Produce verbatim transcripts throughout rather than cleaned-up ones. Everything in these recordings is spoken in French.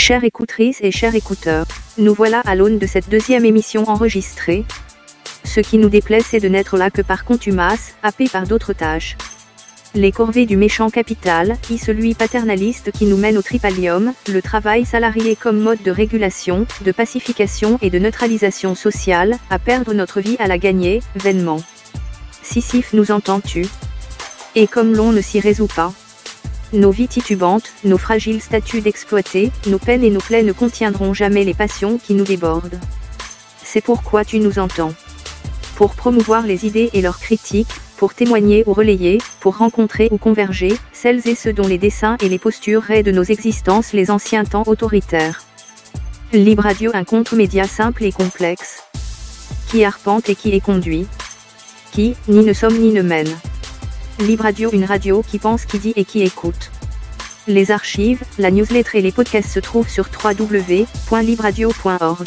Chères écoutrices et chers écouteurs, nous voilà à l'aune de cette deuxième émission enregistrée. Ce qui nous déplaît, c'est de n'être là que par contumace, happés par d'autres tâches. Les corvées du méchant capital, y celui paternaliste qui nous mène au tripalium, le travail salarié comme mode de régulation, de pacification et de neutralisation sociale, à perdre notre vie à la gagner, vainement. Sisyphe, nous entends-tu? Et comme l'on ne s'y résout pas, nos vies titubantes, nos fragiles statuts d'exploités, nos peines et nos plaies ne contiendront jamais les passions qui nous débordent. C'est pourquoi tu nous entends. Pour promouvoir les idées et leurs critiques, pour témoigner ou relayer, pour rencontrer ou converger, celles et ceux dont les dessins et les postures raient de nos existences les anciens temps autoritaires. Libre Radio, un contre-média simple et complexe, qui arpente et qui est conduit, qui, ni ne somme ni ne mène. Libre Radio, une radio qui pense, qui dit et qui écoute. Les archives, la newsletter et les podcasts se trouvent sur w w w point libre radio point org.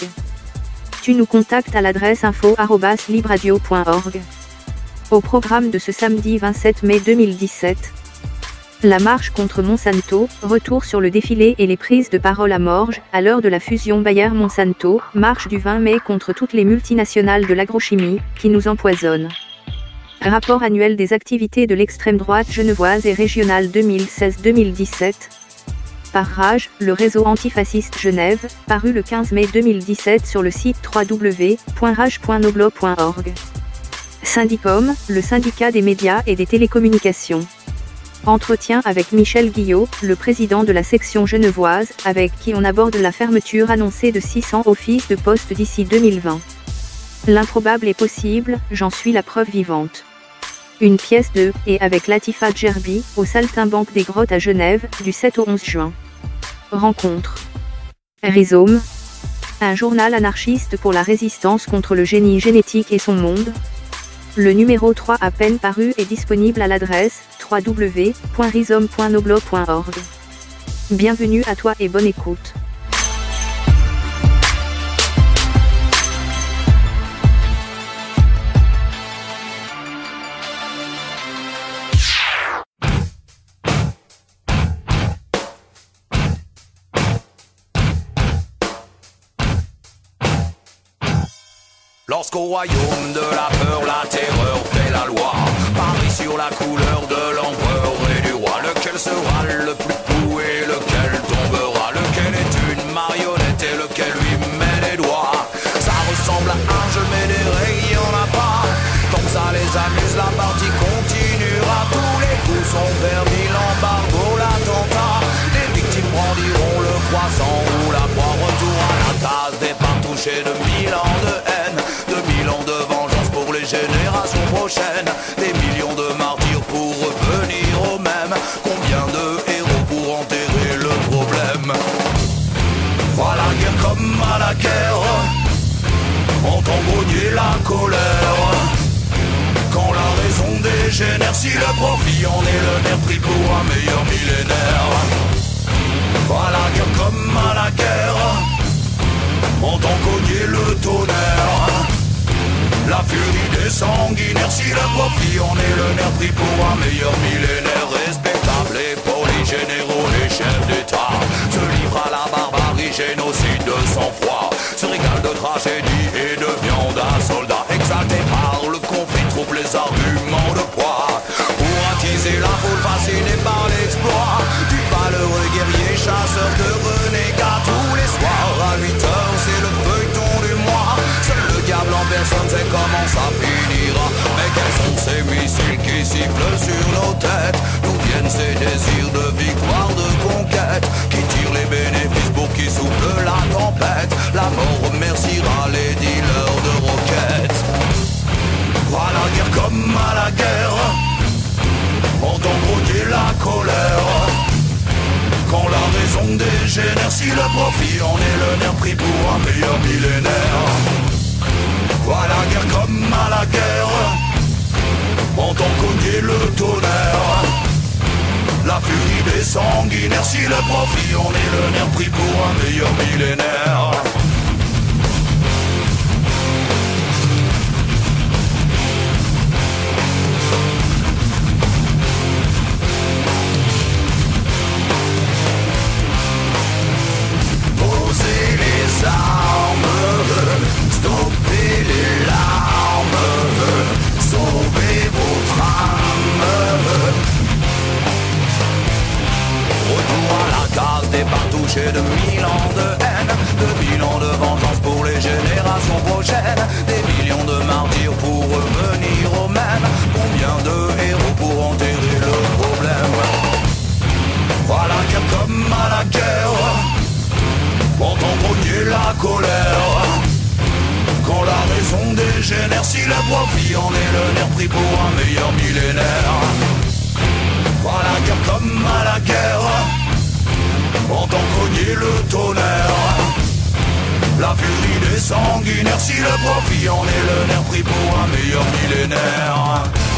Tu nous contactes à l'adresse info arobase libre radio point org. Au programme de ce samedi vingt-sept mai deux mille dix-sept. La marche contre Monsanto, retour sur le défilé et les prises de parole à Morges, à l'heure de la fusion Bayer-Monsanto, marche du vingt mai contre toutes les multinationales de l'agrochimie, qui nous empoisonnent. Rapport annuel des activités de l'extrême droite genevoise et régionale deux mille seize deux mille dix-sept. Par Rage, le réseau antifasciste Genève, paru le quinze mai deux mille dix-sept sur le site w w w point rage point noblo point org. Syndicom, le syndicat des médias et des télécommunications. Entretien avec Michel Guillot, le président de la section genevoise, avec qui on aborde la fermeture annoncée de six cents offices de poste d'ici deux mille vingt. L'improbable est possible, j'en suis la preuve vivante. Une pièce de « Et avec Latifa Djerbi, au Saltimbanque des Grottes à Genève, du sept au onze juin. Rencontre. Rhizome. Un journal anarchiste pour la résistance contre le génie génétique et son monde. Le numéro trois à peine paru est disponible à l'adresse w w w point rhizome point noblo point org. Bienvenue à toi et bonne écoute. Lorsqu'au royaume de la peur, la terreur fait la loi, parie sur la couleur de l'empereur et du roi. Lequel sera le plus fou et lequel tombera? Lequel est une marionnette et lequel lui met les doigts? Ça ressemble à un jeu mais des règles y en a pas. Tant que ça les amuse, la partie continuera. Tous les coups sont permis, l'embargo, l'attentat. Les victimes brandiront le croissant ou la proie. Retour à la case départ touché de mille ans de haine, de mille ans de vengeance pour les générations prochaines. Des millions de martyrs pour revenir au même. Combien de héros pour enterrer le problème? Voilà la guerre comme à la guerre, entend grogner la colère. Quand la raison dégénère, si le profit en est le nerf pris pour un meilleur millénaire. Voilà la guerre comme à la guerre, entend cogner le tonnerre. La furie des sanguinaires, si le profit en est le nerf pris pour un meilleur millénaire. Respectable et poli, généraux, les chefs d'État se livrent à la barbarie, génocide de sang-froid, se régale de tragédie et de viande à soldats. Exalté par le conflit, trouve les arguments de poids pour attiser la foule fascinée par l'exploit du valeureux guerrier chasseur de renégats. Tous les soirs à huit heures, c'est le feuilleton du mois. Seul le diable en personne sait comment ça finira. Mais quels sont ces missiles qui sifflent sur nos têtes? D'où viennent ces désirs de victoire, de conquête, qui tirent les bénéfices pour qui souffle la tempête? La mort remerciera les dealers de roquettes. Voilà la guerre comme à la guerre, entend grogner la colère. Quand la raison dégénère, si le profit en est le nerf pris pour un meilleur millénaire. Voilà la guerre comme à la guerre, entend cogner le tonnerre. La furie des sanguinaires, si le profit en est le nerf pris pour un meilleur millénaire. des par touchés de mille ans de haine, de mille ans de vengeance pour les générations prochaines, des millions de martyrs pour revenir au même. Combien de héros pour enterrer le problème? À la guerre comme à la guerre, entend grogner la colère. Quand la raison dégénère, si le profit en est le nerf pris pour un meilleur millénaire. À la guerre comme à la guerre, entend cogner le tonnerre. La furie des sanguinaires, si le profit en est le nerf pris pour un meilleur millénaire.